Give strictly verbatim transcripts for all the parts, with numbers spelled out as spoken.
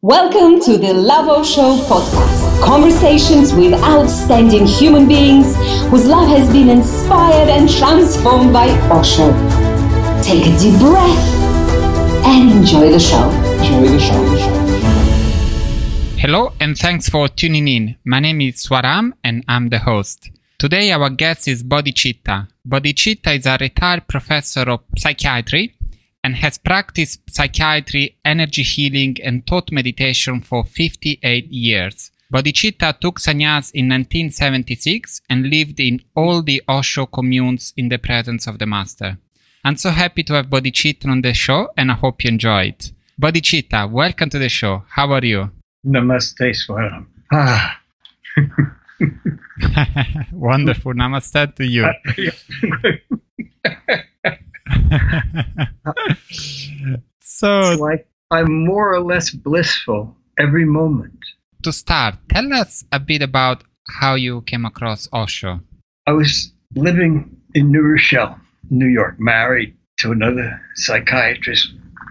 Welcome to the Love Osho podcast. Conversations with outstanding human beings whose love has been inspired and transformed by Osho. Take a deep breath and enjoy the show. Enjoy the show. The show. Hello and thanks for tuning in. My name is Swaram and I'm the host. Today our guest is Bodhicitta. Bodhicitta is a retired professor of psychiatry and has practiced psychiatry, energy healing, and taught meditation for fifty-eight years. Bodhicitta took sannyas in nineteen seventy-six and lived in all the Osho communes in the presence of the master. I'm so happy to have Bodhicitta on the show, and I hope you enjoy it. Bodhicitta, welcome to the show. How are you? Namaste, Swaram. Ah. Wonderful. Namaste to you. So, it's like I'm more or less blissful every moment. To start, tell us a bit about how you came across Osho. I was living in New Rochelle, New York, married to another psychiatrist,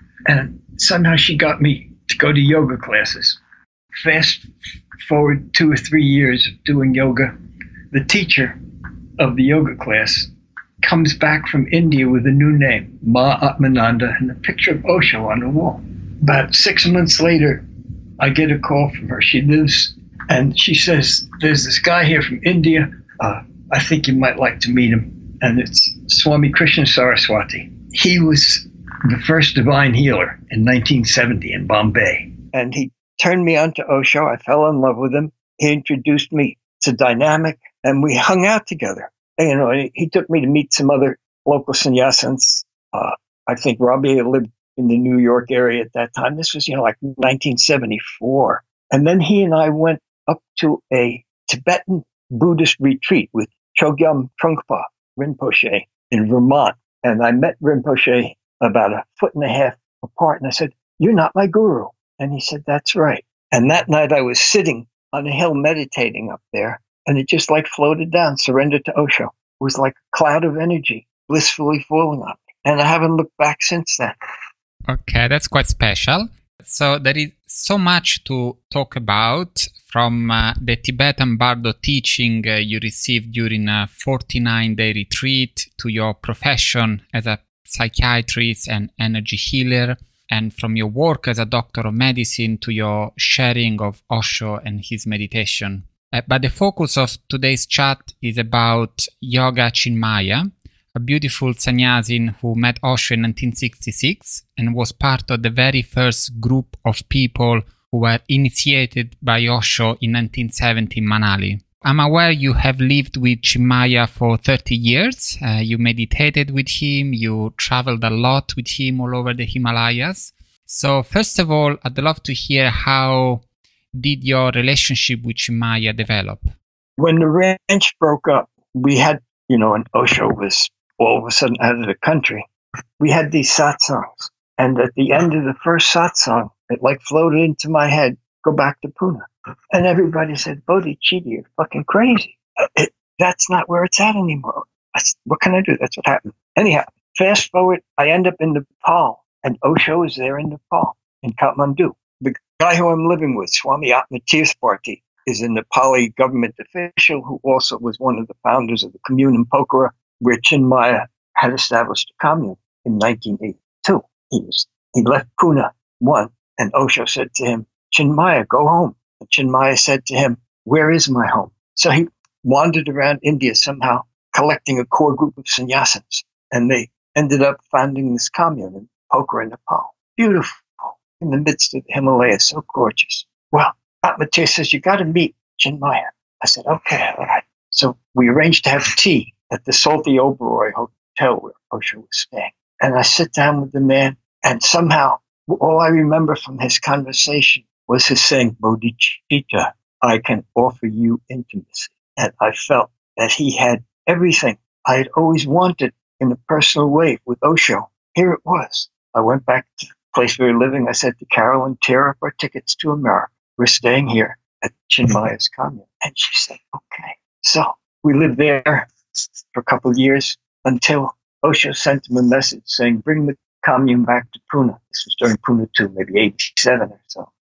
and somehow she got me to go to yoga classes. Fast forward two or three years of doing yoga, the teacher of the yoga class comes back from India with a new name, Ma Atmananda, and a picture of Osho on the wall. About six months later, I get a call from her. She lives, and she says, there's this guy here from India. Uh, I think you might like to meet him. And it's Swami Krishna Saraswati. He was the first divine healer in nineteen seventy in Bombay. And he turned me on to Osho. I fell in love with him. He introduced me to Dynamic, and we hung out together. You know, he took me to meet some other local sannyasins. Uh, I think Robbie lived in the New York area at that time. This was, you know, like nineteen seventy-four. And then he and I went up to a Tibetan Buddhist retreat with Chogyam Trungpa Rinpoche in Vermont. And I met Rinpoche about a foot and a half apart. And I said, "You're not my guru." And he said, "That's right." And that night I was sitting on a hill meditating up there. And it just like floated down, surrendered to Osho. It was like a cloud of energy blissfully falling on me. And I haven't looked back since then. Okay, that's quite special. So there is so much to talk about, from uh, the Tibetan Bardo teaching uh, you received during a forty-nine day retreat to your profession as a psychiatrist and energy healer, and from your work as a doctor of medicine to your sharing of Osho and his meditation. Uh, but the focus of today's chat is about Yoga Chinmaya, a beautiful sannyasin who met Osho in nineteen sixty-six and was part of the very first group of people who were initiated by Osho in nineteen seventy in Manali. I'm aware you have lived with Chinmaya for thirty years. Uh, you meditated with him, you traveled a lot with him all over the Himalayas. So first of all, I'd love to hear how did your relationship with Chinmaya develop? When the ranch broke up, we had, you know, and Osho was all of a sudden out of the country. We had these satsangs. And at the end of the first satsang, it like floated into my head, go back to Pune. And everybody said, "Bodhicitta, you're fucking crazy. It, that's not where it's at anymore." I said, "What can I do?" That's what happened. Anyhow, fast forward, I end up in Nepal, and Osho is there in Nepal, in Kathmandu. The guy who I'm living with, Swami Atmatirtha, is a Nepali government official who also was one of the founders of the commune in Pokhara, where Chinmaya had established a commune in nineteen eighty-two. He was he left Pune one, and Osho said to him, "Chinmaya, go home." And Chinmaya said to him, "Where is my home?" So he wandered around India somehow, collecting a core group of sannyasins, and they ended up founding this commune in Pokhara, Nepal. Beautiful. In the midst of the Himalayas, so gorgeous. Well, Atmatirtha says, "You got to meet Chinmaya." I said, "Okay, all right." So we arranged to have tea at the Salty Oberoi Hotel where Osho was staying. And I sit down with the man, and somehow all I remember from his conversation was his saying, "Bodhicitta, I can offer you intimacy." And I felt that he had everything I had always wanted in a personal way with Osho. Here it was. I went back to place we were living. I said to Carolyn, "Tear up our tickets to America. We're staying here at Chinmaya's commune." And she said, "Okay." So we lived there for a couple of years until Osho sent him a message saying, "Bring the commune back to Pune." This was during Pune two, maybe eighty-seven or so.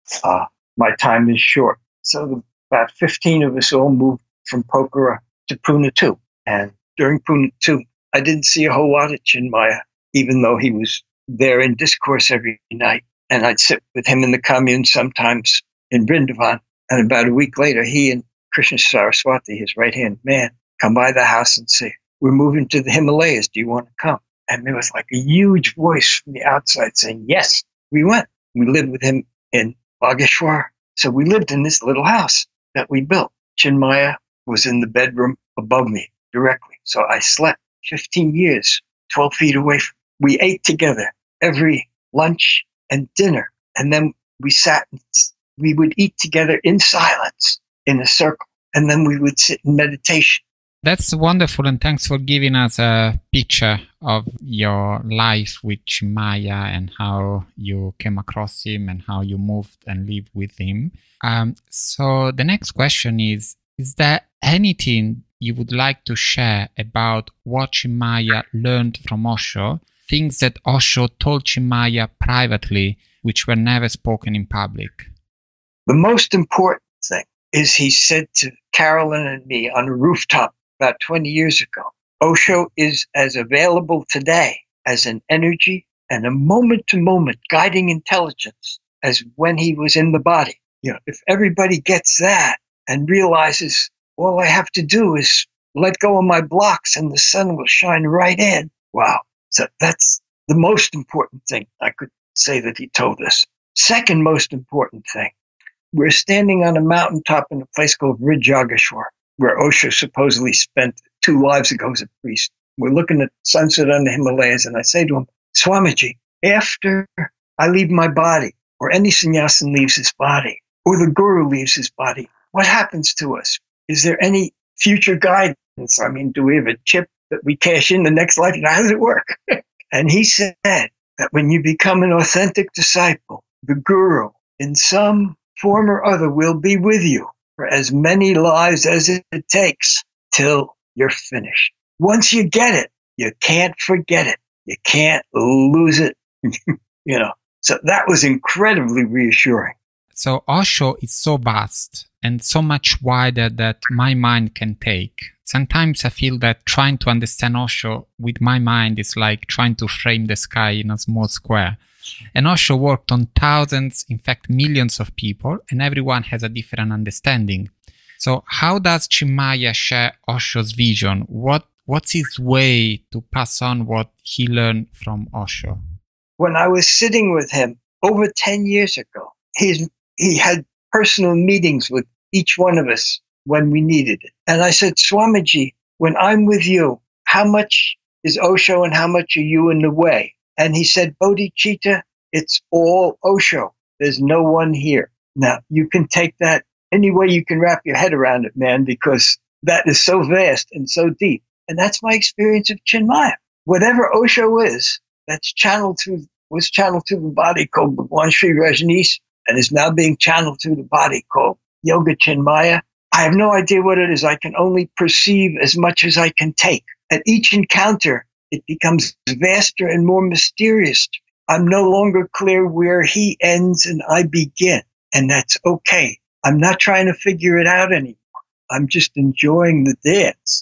uh, my time is short. So the, about fifteen of us all moved from Pokhara to Pune two. And during Pune two, I didn't see a whole lot of Chinmaya, even though he was there in discourse every night. And I'd sit with him in the commune sometimes in Vrindavan. And about a week later, he and Krishna Saraswati, his right-hand man, come by the house and say, we're moving to the Himalayas. Do you want to come? And there was like a huge voice from the outside saying, yes. We went. We lived with him in Bageshwar. So we lived in this little house that we built. Chinmaya was in the bedroom above me directly. So I slept fifteen years, twelve feet away from. We ate together every lunch and dinner. And then we sat and we would eat together in silence in a circle. And then we would sit in meditation. That's wonderful, and thanks for giving us a picture of your life with Chinmaya and how you came across him and how you moved and lived with him. Um, so the next question is, is there anything you would like to share about what Chinmaya learned from Osho, things that Osho told Chinmaya privately, which were never spoken in public? The most important thing is he said to Carolyn and me on a rooftop about twenty years ago, Osho is as available today as an energy and a moment-to-moment guiding intelligence as when he was in the body. You know, if everybody gets that and realizes all I have to do is let go of my blocks and the sun will shine right in. Wow. So that's the most important thing I could say that he told us. Second most important thing, we're standing on a mountaintop in a place called Vrijageshwar, where Osho supposedly spent two lives ago as a priest. We're looking at sunset on the Himalayas, and I say to him, Swamiji, after I leave my body, or any sannyasin leaves his body, or the guru leaves his body, what happens to us? Is there any future guidance? I mean, do we have a chip that we cash in the next life? How does it work? And he said that when you become an authentic disciple, the guru, in some form or other, will be with you for as many lives as it takes till you're finished. Once you get it, you can't forget it. You can't lose it. You know, so that was incredibly reassuring. So Osho is so vast and so much wider that my mind can take. Sometimes I feel that trying to understand Osho with my mind is like trying to frame the sky in a small square. And Osho worked on thousands, in fact millions of people, and everyone has a different understanding. So how does Chinmaya share Osho's vision? What What's his way to pass on what he learned from Osho? When I was sitting with him over ten years ago, he's, he had personal meetings with each one of us when we needed it. And I said, Swamiji, when I'm with you, how much is Osho and how much are you in the way? And he said, Bodhicitta, it's all Osho. There's no one here. Now, you can take that any way you can wrap your head around it, man, because that is so vast and so deep. And that's my experience of Chinmaya. Whatever Osho is, that's channeled through, was channeled through the body called Bhagwan Sri Rajneesh and is now being channeled through the body called Yoga Chinmaya. I have no idea what it is. I can only perceive as much as I can take. At each encounter, it becomes vaster and more mysterious. I'm no longer clear where he ends and I begin. And that's okay. I'm not trying to figure it out anymore. I'm just enjoying the dance.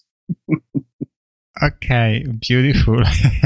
Okay, beautiful.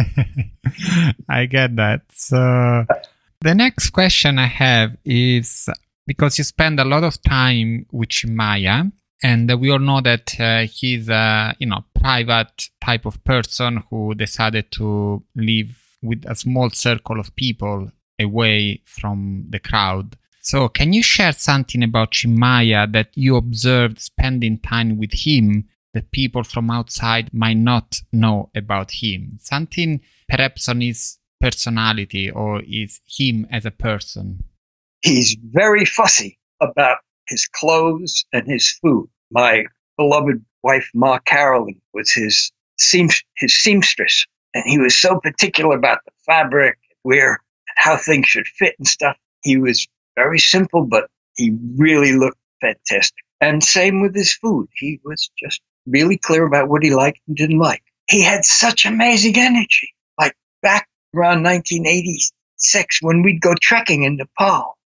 I get that. So the next question I have is, because you spend a lot of time with Chinmaya, and we all know that uh, he's a you know private type of person who decided to live with a small circle of people away from the crowd. So can you share something about Chinmaya that you observed spending time with him that people from outside might not know about him? Something perhaps on his personality or is him as a person? He's very fussy about his clothes and his food. My beloved wife, Ma Carolyn, was his seam, his seamstress, and he was so particular about the fabric, where, how things should fit and stuff. He was very simple, but he really looked fantastic. And same with his food. He was just really clear about what he liked and didn't like. He had such amazing energy. Like back around nineteen eighty-six, when we'd go trekking in Nepal,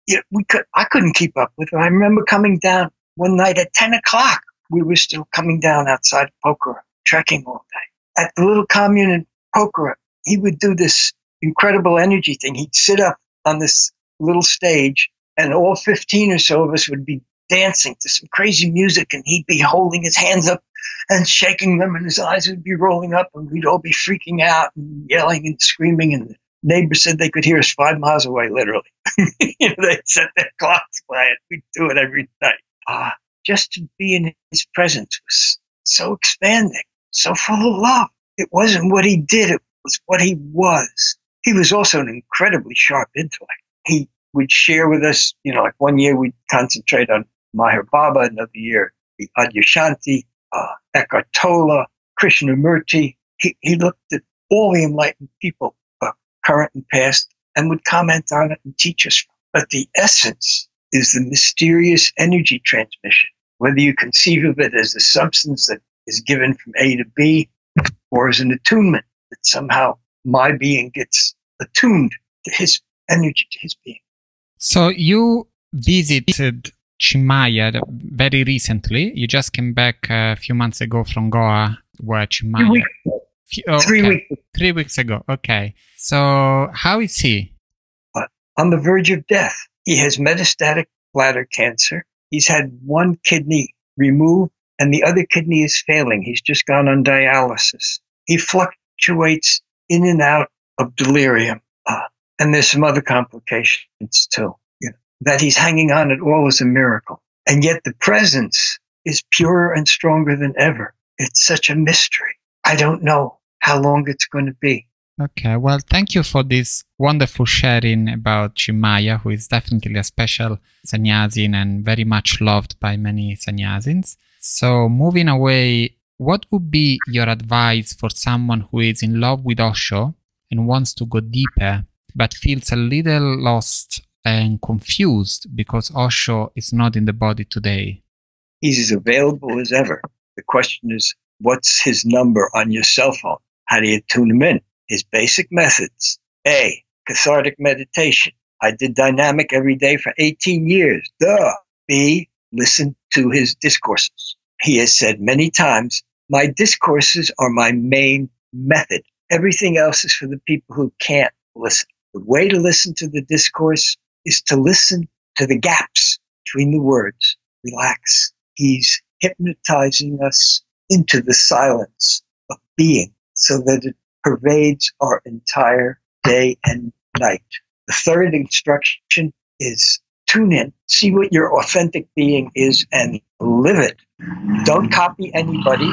you know, we could, I couldn't keep up with him. I remember coming down one night at ten o'clock. We were still coming down outside Pokhara, trekking all day. At the little commune in Pokhara, he would do this incredible energy thing. He'd sit up on this little stage, and all fifteen or so of us would be dancing to some crazy music, and he'd be holding his hands up and shaking them, and his eyes would be rolling up, and we'd all be freaking out and yelling and screaming, and the neighbors said they could hear us five miles away, literally. You know, they'd set their clocks by it. We'd do it every night. Ah, just to be in his presence was so expanding, so full of love. It wasn't what he did, it was what he was. He was also an incredibly sharp intellect. He would share with us, you know, like one year we'd concentrate on Meher Baba, another year the Adyashanti, uh, Eckhart Tolle, Krishnamurti. He, he looked at all the enlightened people, uh, current and past, and would comment on it and teach us. But the essence is the mysterious energy transmission, whether you conceive of it as a substance that is given from A to B or as an attunement that somehow my being gets attuned to his energy, to his being. So you visited Chiang very recently. You just came back a few months ago from Goa, where Chiang Mai... Weeks Few, oh, Three okay. weeks. Three weeks ago. Okay. So how is he? Uh, on the verge of death. He has metastatic bladder cancer. He's had one kidney removed, and the other kidney is failing. He's just gone on dialysis. He fluctuates in and out of delirium. Uh, and there's some other complications too. You know, that he's hanging on at all is a miracle. And yet the presence is purer and stronger than ever. It's such a mystery. I don't know how long it's going to be. Okay, well, thank you for this wonderful sharing about Chinmaya, who is definitely a special sannyasin and very much loved by many sannyasins. So moving away, what would be your advice for someone who is in love with Osho and wants to go deeper, but feels a little lost and confused because Osho is not in the body today? He's as available as ever. The question is, what's his number on your cell phone? How do you tune him in? His basic methods. A, cathartic meditation. I did dynamic every day for eighteen years. Duh. B, listen to his discourses. He has said many times, my discourses are my main method. Everything else is for the people who can't listen. The way to listen to the discourse is to listen to the gaps between the words. Relax. He's hypnotizing us into the silence of being so that it pervades our entire day and night. The third instruction is tune in, see what your authentic being is and live it. Don't copy anybody.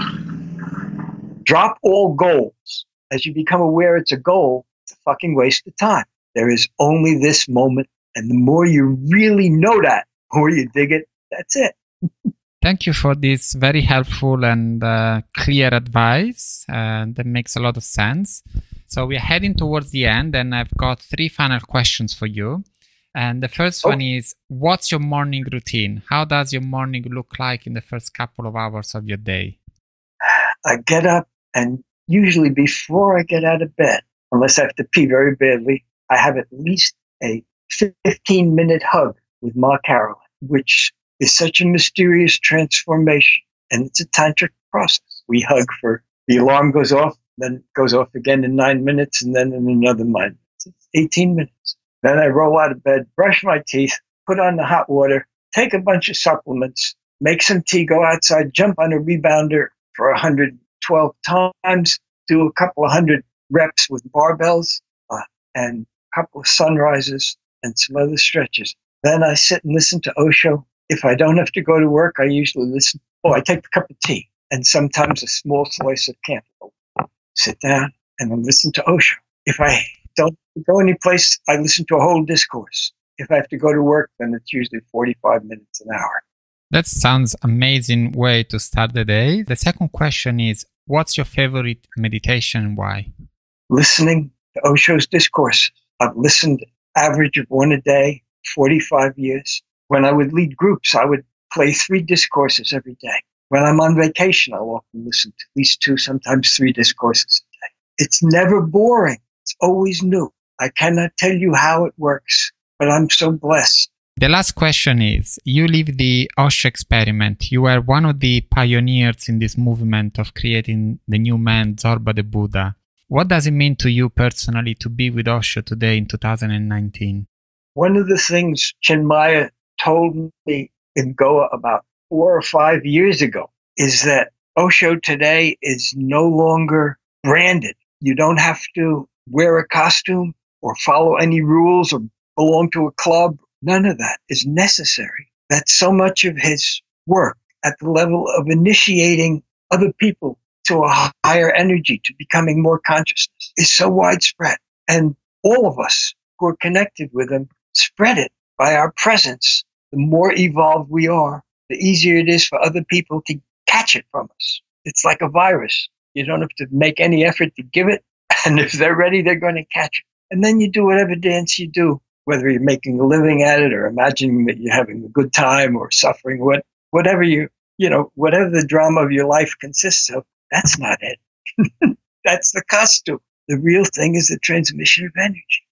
Drop all goals. As you become aware it's a goal, it's a fucking waste of time. There is only this moment, and the more you really know that, the more you dig it, that's it. Thank you for this very helpful and uh, clear advice. Uh, that makes a lot of sense. So we're heading towards the end, and I've got three final questions for you. And the first Oh. one is, what's your morning routine? How does your morning look like in the first couple of hours of your day? I get up, and usually before I get out of bed, unless I have to pee very badly, I have at least a fifteen-minute hug with Ma Caroline, which is such a mysterious transformation, and it's a tantric process. We hug for, the alarm goes off, then it goes off again in nine minutes, and then in another nine minutes. It's eighteen minutes. Then I roll out of bed, brush my teeth, put on the hot water, take a bunch of supplements, make some tea, go outside, jump on a rebounder for one hundred twelve times, do a couple of hundred reps with barbells, uh, and a couple of sunrises and some other stretches. Then I sit and listen to Osho. If I don't have to go to work, I usually listen. Oh, I take a cup of tea and sometimes a small slice of cantaloupe. Sit down and I listen to Osho. If I don't go anyplace, I listen to a whole discourse. If I have to go to work, then it's usually forty-five minutes, an hour. That sounds amazing way to start the day. The second question is, what's your favorite meditation and why? Listening to Osho's discourses. I've listened average of one a day, forty-five years. When I would lead groups, I would play three discourses every day. When I'm on vacation, I'll often listen to at least two, sometimes three discourses a day. It's never boring. It's always new. I cannot tell you how it works, but I'm so blessed The last question is, you live the Osho experiment. You were one of the pioneers in this movement of creating the new man, Zorba the Buddha. What does it mean to you personally to be with Osho today in two thousand nineteen? One of the things Chinmaya told me in Goa about four or five years ago is that Osho today is no longer branded. You don't have to wear a costume or follow any rules or belong to a club. None of that is necessary. That so much of his work at the level of initiating other people to a higher energy, to becoming more consciousness, is so widespread. And all of us who are connected with him spread it by our presence. The more evolved we are, the easier it is for other people to catch it from us. It's like a virus. You don't have to make any effort to give it. And if they're ready, they're going to catch it. And then you do whatever dance you do, whether you're making a living at it or imagining that you're having a good time or suffering, what, whatever you, you know, whatever the drama of your life consists of, that's not it. That's the costume. The real thing is the transmission of energy.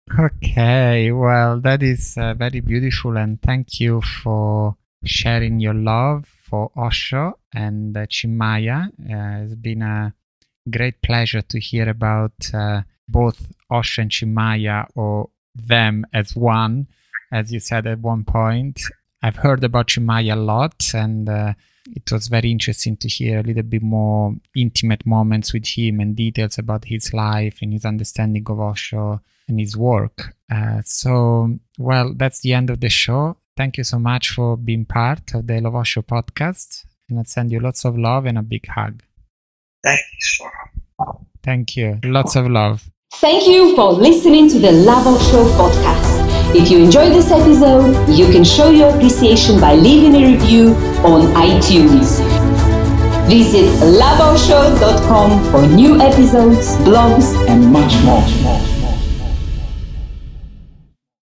Okay, well, that is uh, very beautiful, and thank you for sharing your love for Osho and uh, Chinmaya. Uh, it's been a great pleasure to hear about uh, both Osho and Chinmaya, or them as one, as you said at one point. I've heard about Chinmaya a lot, and uh, it was very interesting to hear a little bit more intimate moments with him and details about his life and his understanding of Osho and his work. Uh, so, well, that's the end of the show. Thank you so much for being part of the Love Osho podcast. And I send you lots of love and a big hug. Thank you, sir. Thank you. Lots of love. Thank you for listening to the Love Osho podcast. If you enjoyed this episode, you can show your appreciation by leaving a review on iTunes. Visit love osho dot com for new episodes, blogs, and much more.